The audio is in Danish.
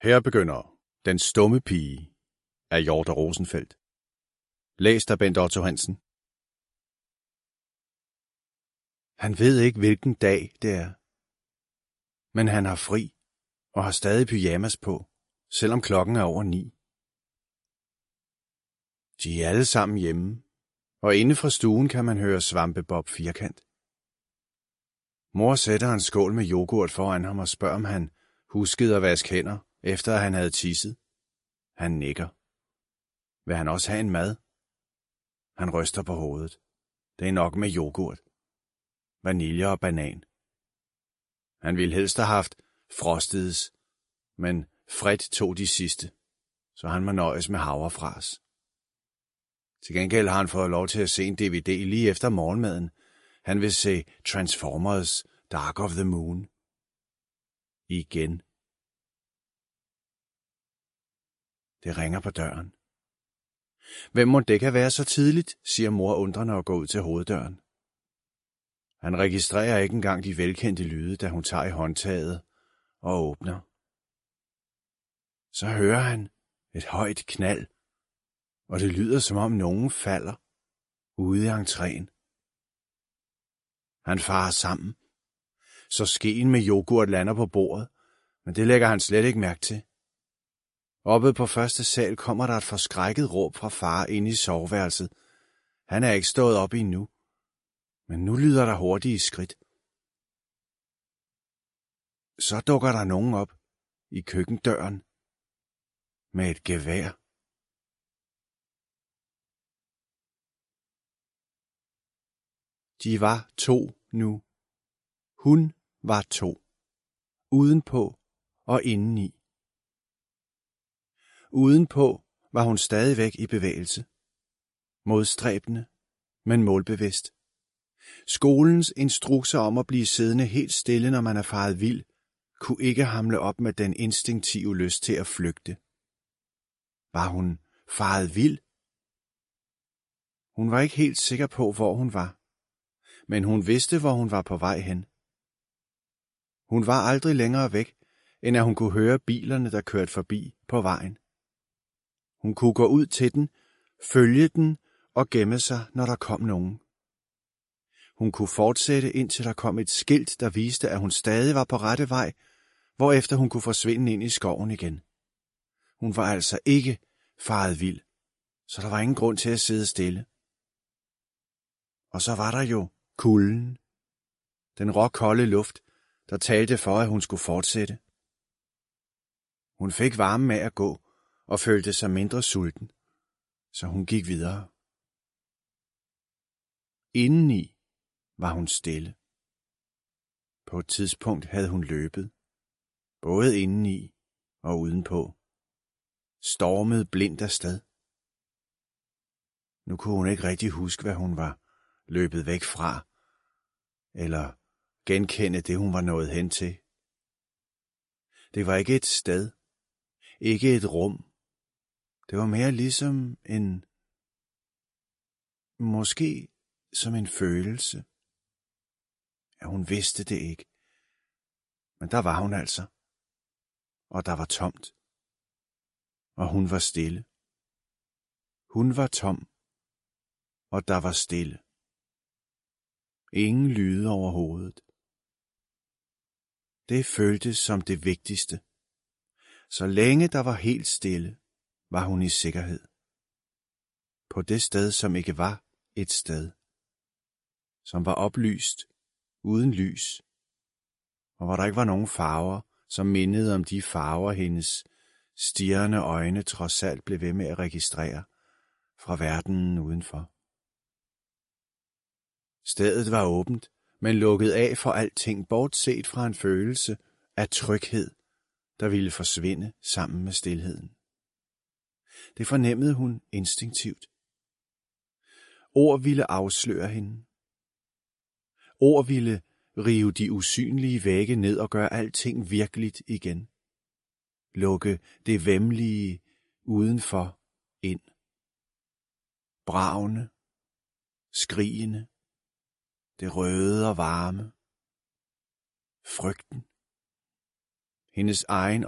Her begynder Den stumme pige af Hjort og Rosenfeldt. Læst af Bent Otto Hansen. Han ved ikke, hvilken dag det er. Men han har fri og har stadig pyjamas på, selvom klokken er over 9. De er alle sammen hjemme, og inde fra stuen kan man høre Svampebob Firkant. Mor sætter en skål med yoghurt foran ham og spørger, om han huskede at vaske hænder, efter at han havde tisset. Han nikker. Vil han også have en mad? Han ryster på hovedet. Det er nok med yoghurt, vanilje og banan. Han ville helst have haft frostedes, men Fred tog de sidste, så han må nøjes med havrefras. Til gengæld har han fået lov til at se en DVD lige efter morgenmaden. Han vil se Transformers Dark of the Moon. Igen. Det ringer på døren. Hvem må det kan være så tidligt, siger mor undrende og går ud til hoveddøren. Han registrerer ikke engang de velkendte lyde, da hun tager i håndtaget og åbner. Så hører han et højt knald, og det lyder som om nogen falder ude i entréen. Han farer sammen, så skeen med yoghurt lander på bordet, men det lægger han slet ikke mærke til. Oppe på første sal kommer der et forskrækket råb fra far inde i soveværelset. Han er ikke stået op endnu, men nu lyder der hurtige skridt. Så dukker der nogen op i køkkendøren med et gevær. De var 2 nu. Hun var 2. Udenpå og indeni. Udenpå var hun stadigvæk i bevægelse. Modstræbende, men målbevidst. Skolens instrukser om at blive siddende helt stille, når man er faret vild, kunne ikke hamle op med den instinktive lyst til at flygte. Var hun faret vild? Hun var ikke helt sikker på, hvor hun var, men hun vidste, hvor hun var på vej hen. Hun var aldrig længere væk, end at hun kunne høre bilerne, der kørte forbi på vejen. Hun kunne gå ud til den, følge den og gemme sig, når der kom nogen. Hun kunne fortsætte, indtil der kom et skilt, der viste, at hun stadig var på rette vej, hvorefter hun kunne forsvinde ind i skoven igen. Hun var altså ikke faret vild, så der var ingen grund til at sidde stille. Og så var der jo kulden. Den råkolde luft, der talte for, at hun skulle fortsætte. Hun fik varmen af at gå og følte sig mindre sulten, så hun gik videre. Indeni var hun stille. På et tidspunkt havde hun løbet, både indeni og udenpå, stormet blindt afsted. Nu kunne hun ikke rigtig huske, hvad hun var løbet væk fra, eller genkende det, hun var nået hen til. Det var ikke et sted, ikke et rum. Det var mere ligesom måske som en følelse. Ja, hun vidste det ikke. Men der var hun altså. Og der var tomt. Og hun var stille. Hun var tom. Og der var stille. Ingen lyde overhovedet. Det føltes som det vigtigste. Så længe der var helt stille, var hun i sikkerhed. På det sted, som ikke var et sted. Som var oplyst, uden lys. Og hvor der ikke var nogen farver, som mindede om de farver, hendes stirrende øjne trods alt blev ved med at registrere fra verdenen udenfor. Stedet var åbent, men lukket af for alting, bortset fra en følelse af tryghed, der ville forsvinde sammen med stilheden. Det fornemmede hun instinktivt. Ord ville afsløre hende. Ord ville rive de usynlige vægge ned og gøre alting virkeligt igen. Lukke det væmmelige udenfor ind. Bragende, skrigende, det røde og varme, frygten, hendes egen